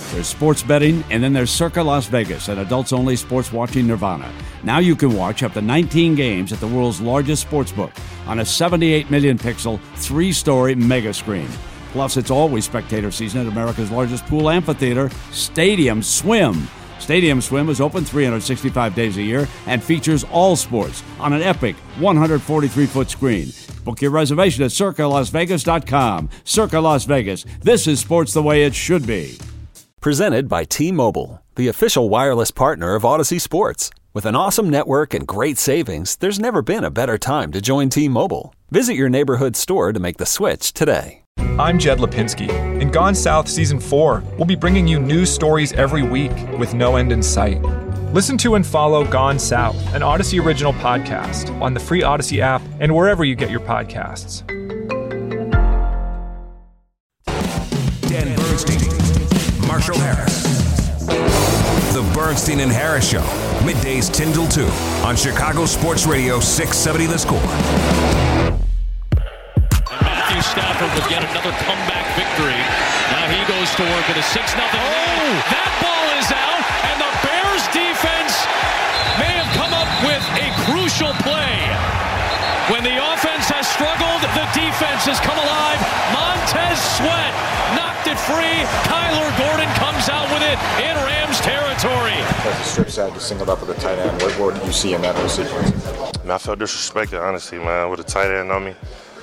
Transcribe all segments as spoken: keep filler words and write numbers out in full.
There's sports betting, and then there's Circa Las Vegas, an adults-only sports watching nirvana. Now you can watch up to nineteen games at the world's largest sportsbook on a seventy-eight million pixel, three-story mega screen. Plus, it's always spectator season at America's largest pool amphitheater, Stadium Swim. Stadium Swim is open three hundred sixty-five days a year and features all sports on an epic one hundred forty-three foot screen. Book your reservation at circa las vegas dot com. Circa Las Vegas. This is sports the way it should be. Presented by T-Mobile, the official wireless partner of Odyssey Sports. With an awesome network and great savings, there's never been a better time to join T-Mobile. Visit your neighborhood store to make the switch today. I'm Jed Lipinski. In Gone South Season four, we'll be bringing you news stories every week with no end in sight. Listen to and follow Gone South, an Odyssey original podcast, on the free Odyssey app and wherever you get your podcasts. Dan Bernstein, Marshall Harris. The Bernstein and Harris Show, middays ten till two on Chicago Sports Radio six seventy The Score. Stafford will get another comeback victory. Now he goes to work with a six nothing lead. Oh. That ball is out, and the Bears defense may have come up with a crucial play. When the offense has struggled, the defense has come alive. Montez Sweat knocked it free. Kyler Gordon comes out with it in Rams territory. As the strip side just singled up with a tight end, what, what did you see in that whole sequence? Man, I felt disrespected, honestly, man, with a tight end on me.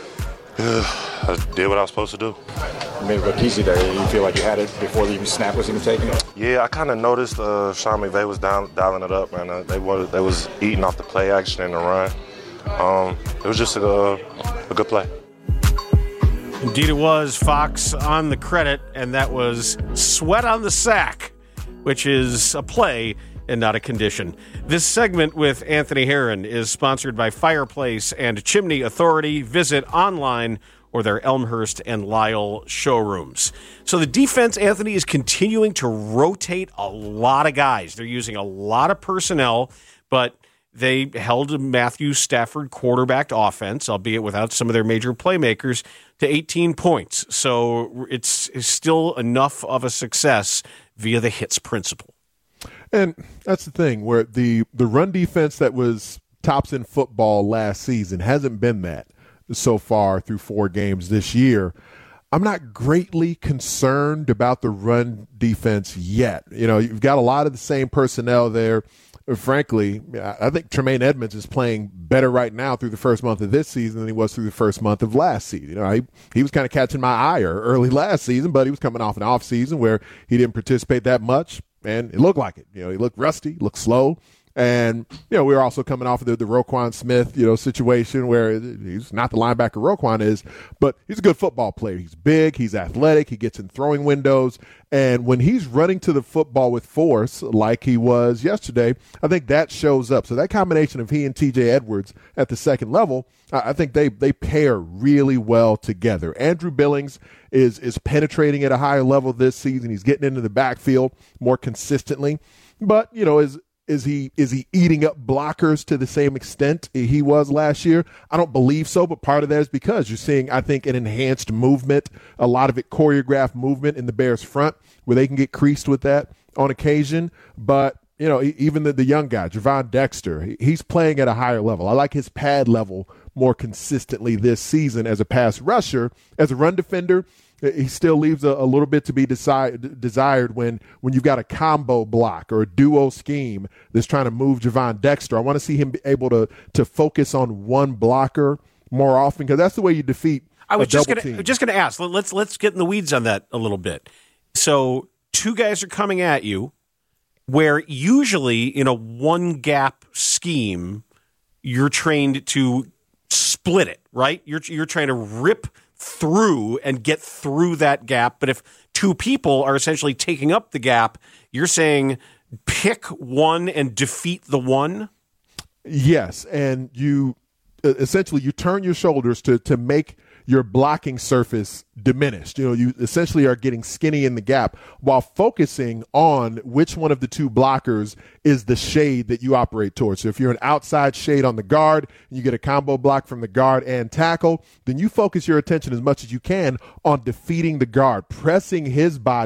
I did what I was supposed to do. Maybe look easy there. You feel like you had it before the snap was even taken? Yeah, I kind of noticed uh, Sean McVay was down, dialing it up, man. Uh, they, was, they was eating off the play action and the run. Um, it was just a, a good play. Indeed it was. Fox on the credit, and that was Sweat on the sack, which is a play and not a condition. This segment with Anthony Herron is sponsored by Fireplace and Chimney Authority. Visit online or their Elmhurst and Lisle showrooms. So the defense, Anthony, is continuing to rotate a lot of guys. They're using a lot of personnel, but they held a Matthew Stafford quarterbacked offense, albeit without some of their major playmakers, to eighteen points. So it's, it's still enough of a success via the hits principle. And that's the thing, where the, the run defense that was tops in football last season hasn't been that so far through four games this year. I'm not greatly concerned about the run defense yet. You know, you've got a lot of the same personnel there. Frankly, I think Tremaine Edmonds is playing better right now through the first month of this season than he was through the first month of last season. You know, he, he was kind of catching my ire early last season, but he was coming off an off season where he didn't participate that much. And it looked like it. You know, he looked rusty, looked slow. And, you know, we were also coming off of the, the Roquan Smith, you know, situation where he's not the linebacker Roquan is, but he's a good football player. He's big, he's athletic, he gets in throwing windows. And when he's running to the football with force like he was yesterday, I think that shows up. So that combination of he and T J Edwards at the second level, I think they they pair really well together. Andrew Billings is is penetrating at a higher level this season. He's getting into the backfield more consistently. But, you know, is is he is he eating up blockers to the same extent he was last year? I don't believe so, but part of that is because you're seeing, I think, an enhanced movement, a lot of it choreographed movement in the Bears front where they can get creased with that on occasion. But, you know, even the, the young guy, Javon Dexter, he's playing at a higher level. I like his pad level more consistently this season as a pass rusher. As a run defender, he still leaves a, a little bit to be desi- desired when, when you've got a combo block or a duo scheme that's trying to move Javon Dexter. I want to see him be able to to focus on one blocker more often because that's the way you defeat I was a just double gonna, team. just going to ask. Let's let's get in the weeds on that a little bit. So two guys are coming at you, where usually in a one gap scheme, you're trained to split it, right? You're you're trying to rip through and get through that gap. But if two people are essentially taking up the gap, you're saying pick one and defeat the one? Yes, and you essentially you turn your shoulders to to make your blocking surface diminished. You know, you essentially are getting skinny in the gap while focusing on which one of the two blockers is the shade that you operate towards. So if you're an outside shade on the guard and you get a combo block from the guard and tackle, then you focus your attention as much as you can on defeating the guard, pressing his body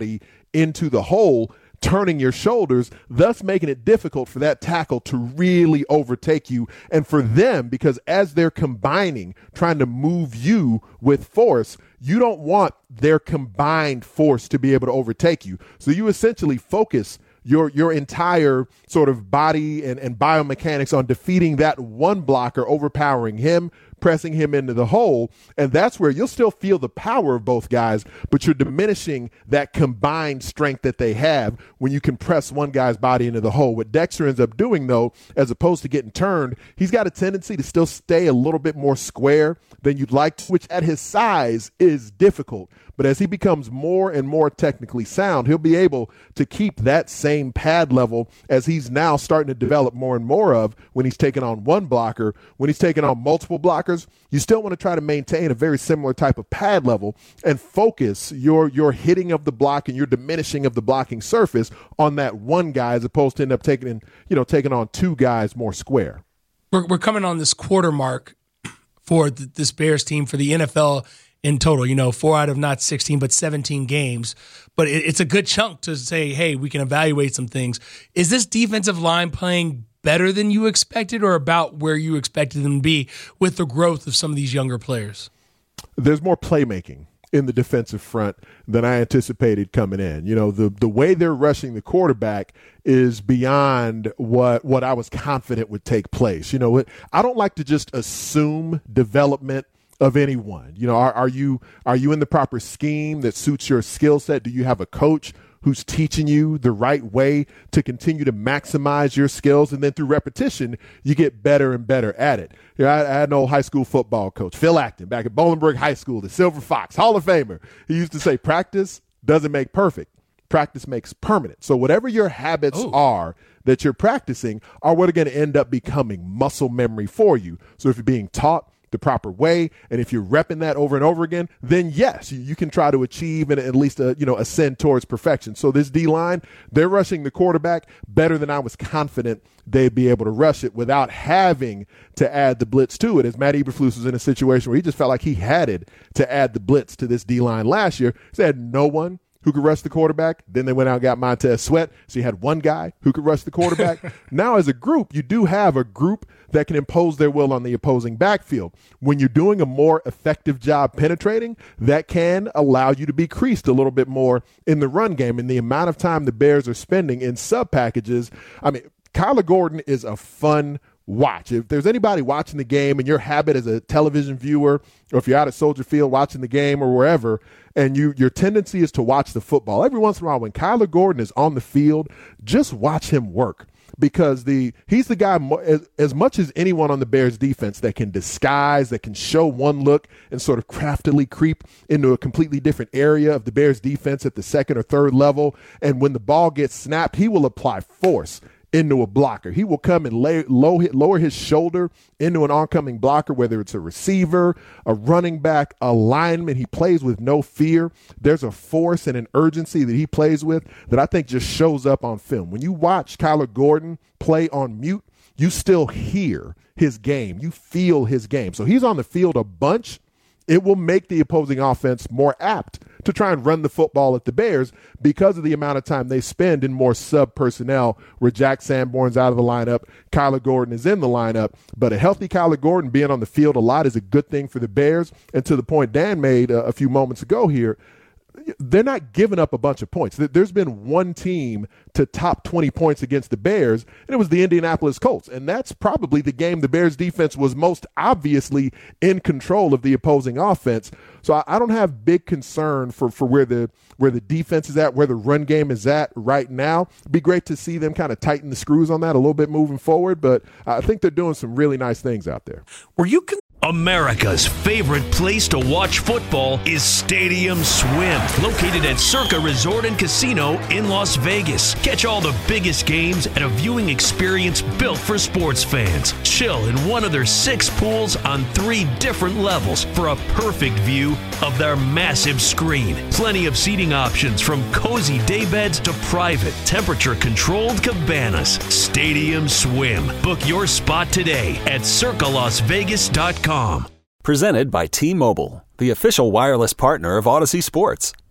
into the hole, turning your shoulders, thus making it difficult for that tackle to really overtake you. And for them, because as they're combining, trying to move you with force, you don't want their combined force to be able to overtake you. So you essentially focus your your entire sort of body and, and biomechanics on defeating that one blocker, overpowering him, pressing him into the hole. And that's where you'll still feel the power of both guys, but you're diminishing that combined strength that they have when you can press one guy's body into the hole. What Dexter ends up doing, though, as opposed to getting turned, he's got a tendency to still stay a little bit more square than you'd like to, which at his size is difficult. But as he becomes more and more technically sound, he'll be able to keep that same pad level as he's now starting to develop more and more of when he's taking on one blocker. When he's taking on multiple blockers, you still want to try to maintain a very similar type of pad level and focus your your hitting of the block and your diminishing of the blocking surface on that one guy as opposed to end up taking in, you know, taking on two guys more square. We're, we're coming on this quarter mark for the, this Bears team for the N F L in total, you know, four out of not sixteen, but seventeen games. But it, it's a good chunk to say, hey, we can evaluate some things. Is this defensive line playing better than you expected or about where you expected them to be with the growth of some of these younger players? There's more playmaking in the defensive front than I anticipated coming in. You know, the the way they're rushing the quarterback is beyond what what I was confident would take place. You know, I don't like to just assume development of anyone. You know, are, are you are you in the proper scheme that suits your skill set? Do you have a coach who's teaching you the right way to continue to maximize your skills? And then through repetition, you get better and better at it. You know, I, I had an old high school football coach, Phil Acton, back at Bolingbrook High School, the Silver Fox, Hall of Famer. He used to say, practice doesn't make perfect. Practice makes permanent. So whatever your habits Ooh. are that you're practicing are what are going to end up becoming muscle memory for you. So if you're being taught the proper way, and if you're repping that over and over again, then yes, you, you can try to achieve and at least uh, you know ascend towards perfection. So this D-line, they're rushing the quarterback better than I was confident they'd be able to rush it without having to add the blitz to it. As Matt Eberflus was in a situation where he just felt like he had it to add the blitz to this D-line last year. He had no one who could rush the quarterback. Then they went out and got Montez Sweat. So you had one guy who could rush the quarterback. Now as a group, you do have a group that can impose their will on the opposing backfield. When you're doing a more effective job penetrating, that can allow you to be creased a little bit more in the run game. And the amount of time the Bears are spending in sub packages, I mean, Kyler Gordon is a fun watch. If there's anybody watching the game and your habit as a television viewer, or if you're out at Soldier Field watching the game or wherever, and you your tendency is to watch the football, every once in a while when Kyler Gordon is on the field, just watch him work. Because the he's the guy, as, as much as anyone on the Bears defense, that can disguise, that can show one look and sort of craftily creep into a completely different area of the Bears defense at the second or third level. And when the ball gets snapped, he will apply force into a blocker. He will come and lay, low, lower his shoulder into an oncoming blocker, whether it's a receiver, a running back, a lineman. He plays with no fear. There's a force and an urgency that he plays with that I think just shows up on film. When you watch Kyler Gordon play on mute, you still hear his game. You feel his game. So he's on the field a bunch. It will make the opposing offense more apt to try and run the football at the Bears because of the amount of time they spend in more sub-personnel where Jack Sanborn's out of the lineup, Kyler Gordon is in the lineup. But a healthy Kyler Gordon being on the field a lot is a good thing for the Bears. And to the point Dan made uh, a few moments ago here, they're not giving up a bunch of points. There's been one team to top twenty points against the Bears, and it was the Indianapolis Colts. And that's probably the game the Bears defense was most obviously in control of the opposing offense. So I, I don't have big concern for, for where the where the defense is at, where the run game is at right now. It'd be great to see them kind of tighten the screws on that a little bit moving forward, but I think they're doing some really nice things out there. Were you con- America's favorite place to watch football is Stadium Swim, located at Circa Resort and Casino in Las Vegas. Catch all the biggest games at a viewing experience built for sports fans. Chill in one of their six pools on three different levels for a perfect view of their massive screen. Plenty of seating options from cozy daybeds to private, temperature-controlled cabanas. Stadium Swim. Book your spot today at circa las vegas dot com. Presented by T-Mobile, the official wireless partner of Odyssey Sports.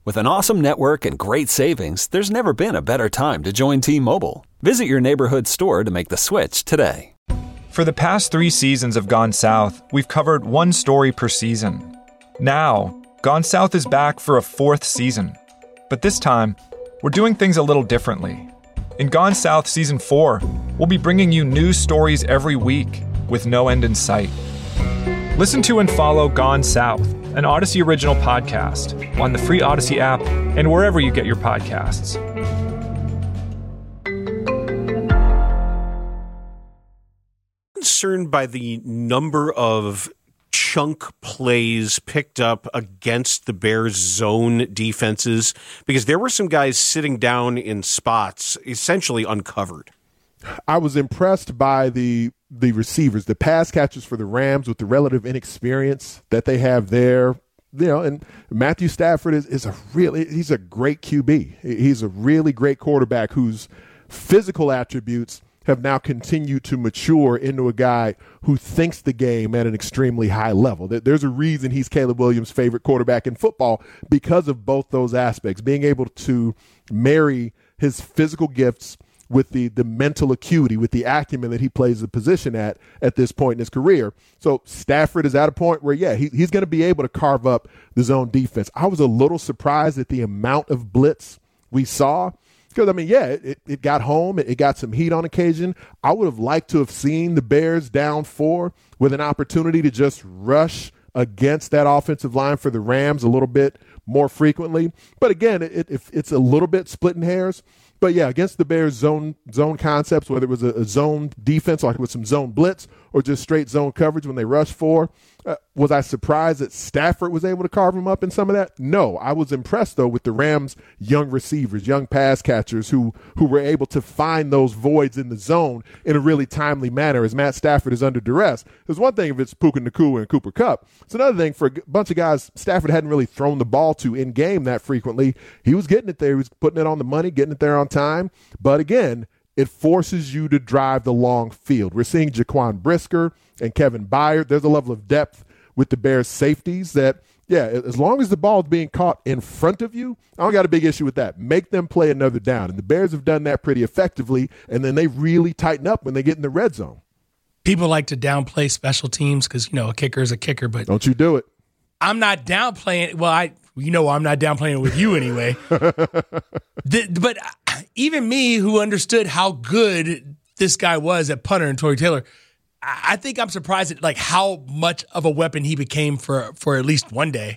With an awesome network and great savings, there's never been a better time to join T-Mobile. Visit your neighborhood store to make the switch today. For the past three seasons of Gone South, we've covered one story per season. Now, Gone South is back for a fourth season. But this time, we're doing things a little differently. In Gone South Season four, we'll be bringing you new stories every week with no end in sight. Listen to and follow Gone South, an Odyssey original podcast, on the free Odyssey app and wherever you get your podcasts. Concerned by the number of chunk plays picked up against the Bears' zone defenses, because there were some guys sitting down in spots essentially uncovered. I was impressed by the the receivers, the pass catchers for the Rams, with the relative inexperience that they have there. You know, and Matthew Stafford is, is a really, he's a great Q B. He's a really great quarterback whose physical attributes have now continued to mature into a guy who thinks the game at an extremely high level. There's a reason he's Caleb Williams' favorite quarterback in football, because of both those aspects, being able to marry his physical gifts with the the mental acuity, with the acumen that he plays the position at at this point in his career. So Stafford is at a point where, yeah, he, he's going to be able to carve up the zone defense. I was a little surprised at the amount of blitz we saw. Because, I mean, yeah, it, it got home. It, it got some heat on occasion. I would have liked to have seen the Bears down four with an opportunity to just rush against that offensive line for the Rams a little bit more frequently. But, again, it, it, it's a little bit splitting hairs. But, yeah, against the Bears' zone zone concepts, whether it was a, a zone defense, like with some zone blitz, or just straight zone coverage when they rush four, uh, was I surprised that Stafford was able to carve him up in some of that? No. I was impressed, though, with the Rams' young receivers, young pass catchers who who were able to find those voids in the zone in a really timely manner as Matt Stafford is under duress. There's one thing if it's Puka Nacua and Cooper Kupp. It's another thing for a bunch of guys Stafford hadn't really thrown the ball to in game that frequently. He was getting it there. He was putting it on the money, getting it there on time. But again, it forces you to drive the long field. We're seeing Jaquan Brisker and Kevin Byard. There's a level of depth with the Bears safeties that, yeah, as long as the ball is being caught in front of you, I don't got a big issue with that. Make them play another down. And the Bears have done that pretty effectively, and then they really tighten up when they get in the red zone. People like to downplay special teams because, you know, a kicker is a kicker, but don't you do it. I'm not downplaying. Well, I, you know, I'm not downplaying it with you anyway. the, but even me, who understood how good this guy was at punter and Tory Taylor, I think I'm surprised at like how much of a weapon he became for for at least one day.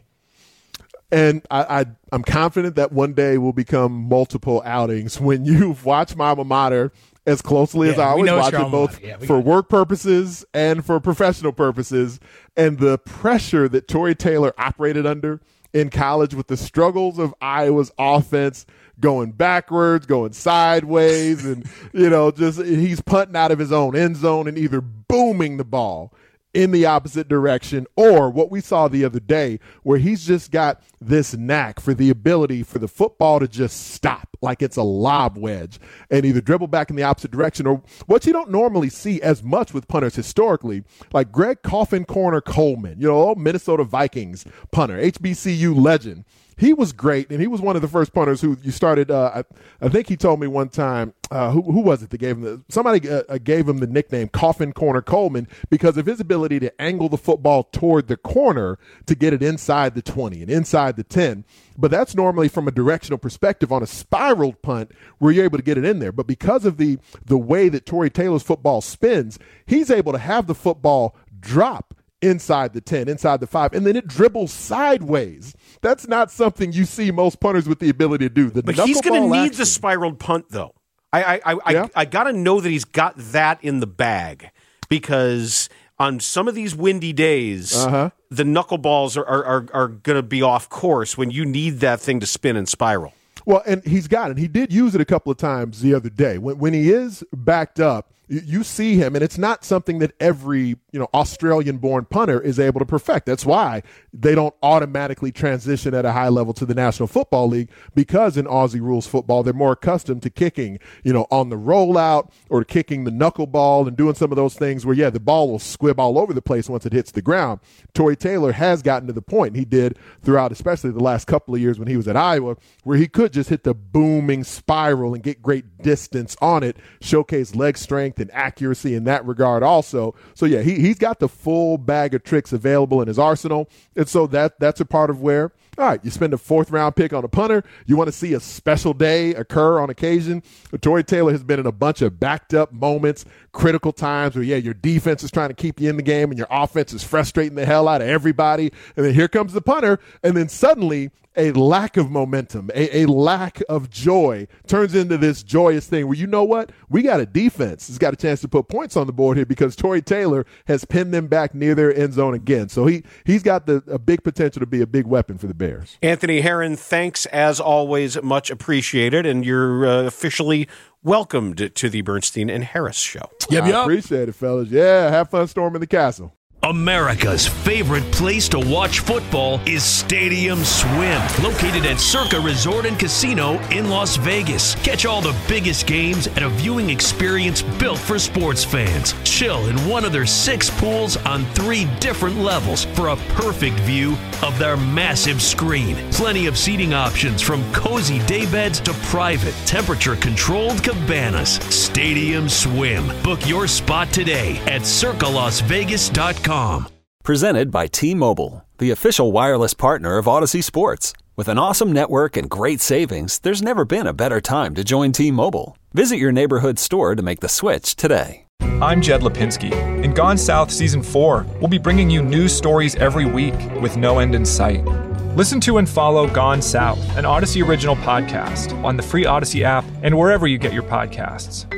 And I, I, I'm confident that one day will become multiple outings when you've watched my alma mater as closely yeah, as I always watch it, both yeah, for work purposes and for professional purposes. And the pressure that Tory Taylor operated under in college with the struggles of Iowa's offense, going backwards, going sideways, and, you know, just he's punting out of his own end zone and either booming the ball in the opposite direction, or what we saw the other day where he's just got this knack for the ability for the football to just stop like it's a lob wedge and either dribble back in the opposite direction, or what you don't normally see as much with punters historically, like Greg Coffin Corner Coleman, you know, old Minnesota Vikings punter, H B C U legend. He was great, and he was one of the first punters who you started. Uh, I, I think he told me one time, uh, who, who was it that gave him the, somebody uh, gave him the nickname Coffin Corner Coleman because of his ability to angle the football toward the corner to get it inside the twenty and inside the ten. But that's normally from a directional perspective on a spiraled punt where you're able to get it in there. But because of the the way that Tory Taylor's football spins, he's able to have the football drop inside the ten, inside the five, and then it dribbles sideways. That's not something you see most punters with the ability to do. The but he's going to need action. The spiraled punt, though. I I I, yeah. I, I got to know that he's got that in the bag, because on some of these windy days, uh-huh. the knuckleballs are are, are, are going to be off course when you need that thing to spin and spiral. Well, and he's got it. He did use it a couple of times the other day. When when he is backed up, You, you see him, and it's not something that every, you know, Australian-born punter is able to perfect. That's why they don't automatically transition at a high level to the National Football League, because in Aussie rules football, they're more accustomed to kicking, you know, on the rollout or kicking the knuckleball and doing some of those things where, yeah, the ball will squib all over the place once it hits the ground. Tory Taylor has gotten to the point, and he did throughout especially the last couple of years when he was at Iowa, where he could just hit the booming spiral and get great distance on it, showcase leg strength and accuracy in that regard also. So, yeah, he, he's got the full bag of tricks available in his arsenal. And so that that's a part of where, all right, you spend a fourth-round pick on a punter. You want to see a special day occur on occasion. Tory Taylor has been in a bunch of backed-up moments, critical times where, yeah, your defense is trying to keep you in the game and your offense is frustrating the hell out of everybody. And then here comes the punter, and then suddenly a lack of momentum, a, a lack of joy turns into this joyous thing where, you know what, we got a defense that's got a chance to put points on the board here because Tory Taylor has pinned them back near their end zone again. So he, he's got the, a big potential to be a big weapon for the Bears. Anthony Herron, thanks as always, much appreciated, and you're uh, officially welcomed to the Bernstein and Harris Show. Yep, I yep. appreciate it, fellas. Yeah, have fun storming the castle. America's favorite place to watch football is Stadium Swim, located at Circa Resort and Casino in Las Vegas. Catch all the biggest games at a viewing experience built for sports fans. Chill in one of their six pools on three different levels for a perfect view of their massive screen. Plenty of seating options from cozy daybeds to private, temperature-controlled cabanas. Stadium Swim. Book your spot today at circa las vegas dot com. Presented by T-Mobile, the official wireless partner of Odyssey Sports. With an awesome network and great savings, there's never been a better time to join T-Mobile. Visit your neighborhood store to make the switch today. I'm Jed Lipinski. In Gone South Season four, we'll be bringing you news stories every week with no end in sight. Listen to and follow Gone South, an Odyssey original podcast, on the free Odyssey app and wherever you get your podcasts.